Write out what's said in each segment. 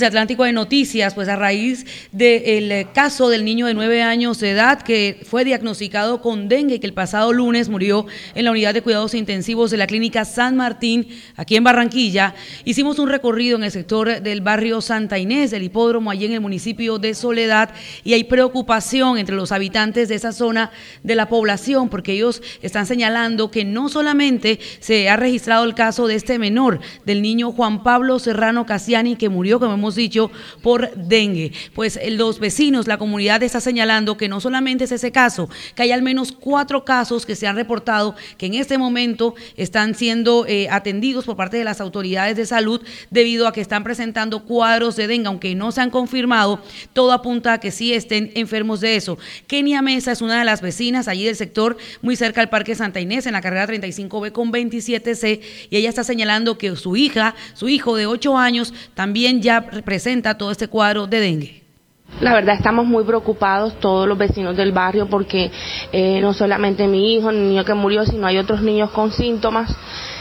Atlántico de Noticias, pues a raíz del caso del niño de 9 años de edad que fue diagnosticado con dengue, que el pasado lunes murió en la unidad de cuidados intensivos de la clínica San Martín, aquí en Barranquilla, hicimos un recorrido en el sector del barrio Santa Inés, del hipódromo, allí en el municipio de Soledad, y hay preocupación entre los habitantes de esa zona de la población, porque ellos están señalando que no solamente se ha registrado el caso de este menor, del niño Juan Pablo Serrano Casiani, que murió, como hemos dicho, por dengue. Pues los vecinos, la comunidad está señalando que no solamente es ese caso, que hay al menos 4 casos que se han reportado que en este momento están siendo atendidos por parte de las autoridades de salud debido a que están presentando cuadros de dengue, aunque no se han confirmado, todo apunta a que sí estén enfermos de eso. Kenia Mesa es una de las vecinas allí del sector, muy cerca al Parque Santa Inés, en la carrera 35B con 27C, y ella está señalando que su hijo de 8 años también ya presenta todo este cuadro de dengue. La verdad estamos muy preocupados todos los vecinos del barrio porque no solamente mi hijo, el niño que murió, sino hay otros niños con síntomas.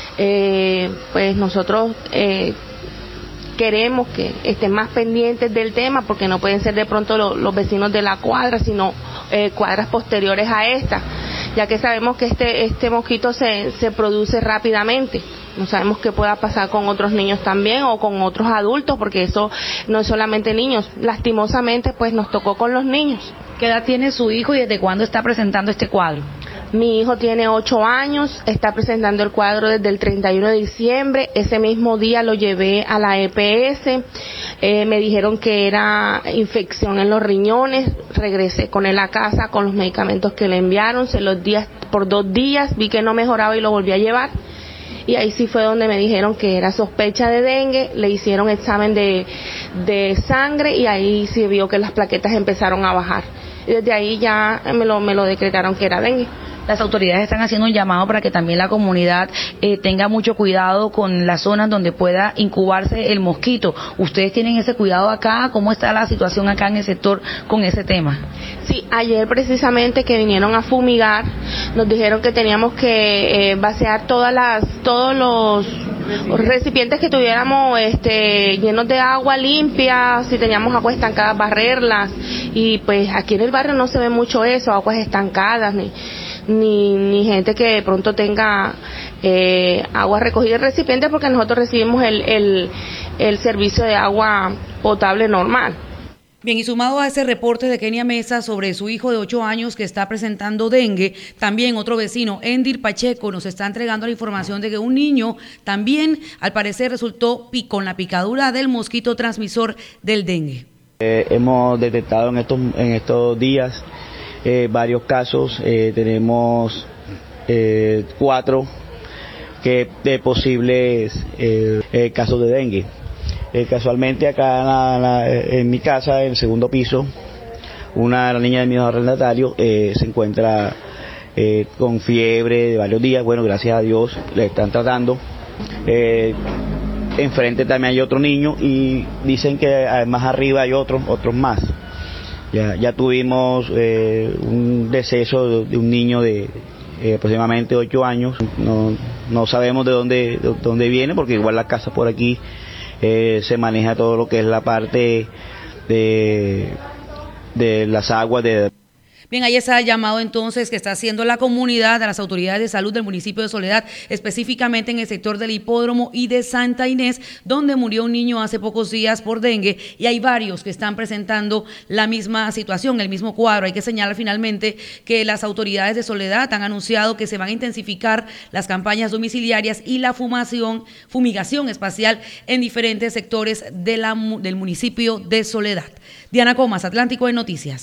Pues nosotros queremos que estén más pendientes del tema porque no pueden ser de pronto los vecinos de la cuadra, sino cuadras posteriores a esta, ya que sabemos que este mosquito se produce rápidamente. No sabemos qué pueda pasar con otros niños también o con otros adultos, porque eso no es solamente niños. Lastimosamente, pues nos tocó con los niños. ¿Qué edad tiene su hijo y desde cuándo está presentando este cuadro? Mi hijo tiene 8 años, está presentando el cuadro desde el 31 de diciembre. Ese mismo día lo llevé a la EPS. Me dijeron que era infección en los riñones. Regresé con él a casa con los medicamentos que le enviaron. Se los di por 2 días, vi que no mejoraba y lo volví a llevar. Y ahí sí fue donde me dijeron que era sospecha de dengue, le hicieron examen de sangre y ahí sí vio que las plaquetas empezaron a bajar. Y desde ahí ya me lo decretaron que era dengue. Las autoridades están haciendo un llamado para que también la comunidad tenga mucho cuidado con las zonas donde pueda incubarse el mosquito. ¿Ustedes tienen ese cuidado acá? ¿Cómo está la situación acá en el sector con ese tema? Sí, ayer precisamente que vinieron a fumigar, nos dijeron que teníamos que vaciar todos los recipientes que tuviéramos llenos de agua limpia, si teníamos aguas estancadas, barrerlas. Y pues aquí en el barrio no se ve mucho eso, aguas estancadas, ni gente que de pronto tenga agua recogida en recipientes, porque nosotros recibimos el servicio de agua potable normal. Bien, y sumado a ese reporte de Kenia Mesa sobre su hijo de 8 años que está presentando dengue, también otro vecino, Endir Pacheco, nos está entregando la información de que un niño también, al parecer, resultó con la picadura del mosquito transmisor del dengue. Hemos detectado en estos días varios casos, tenemos 4 de posibles casos de dengue. Casualmente acá en mi casa, en el segundo piso, la niña de mi arrendatario se encuentra con fiebre de varios días. Bueno, gracias a Dios le están tratando. Enfrente también hay otro niño y dicen que más arriba hay otros más. Ya tuvimos un deceso de un niño de aproximadamente 8 años. No sabemos de dónde viene, porque igual la casa por aquí se maneja todo lo que es la parte de las aguas de... Bien, ahí está el llamado entonces que está haciendo la comunidad a las autoridades de salud del municipio de Soledad, específicamente en el sector del hipódromo y de Santa Inés, donde murió un niño hace pocos días por dengue, y hay varios que están presentando la misma situación, el mismo cuadro. Hay que señalar finalmente que las autoridades de Soledad han anunciado que se van a intensificar las campañas domiciliarias y la fumigación espacial en diferentes sectores del municipio de Soledad. Diana Comas, Atlántico de Noticias.